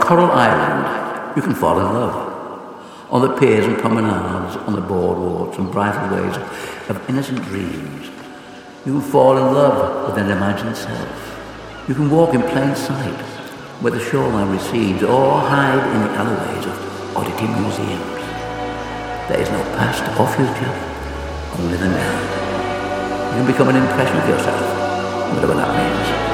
Coral Island, you can fall in love. On the piers and promenades, on the boardwalks and bridal ways of innocent dreams, you can fall in love with an imagined self. You can walk in plain sight where the shoreline recedes, or hide in the alleyways of oddity museums. There is no past or future, only the now. You can become an impression of yourself, whatever that means.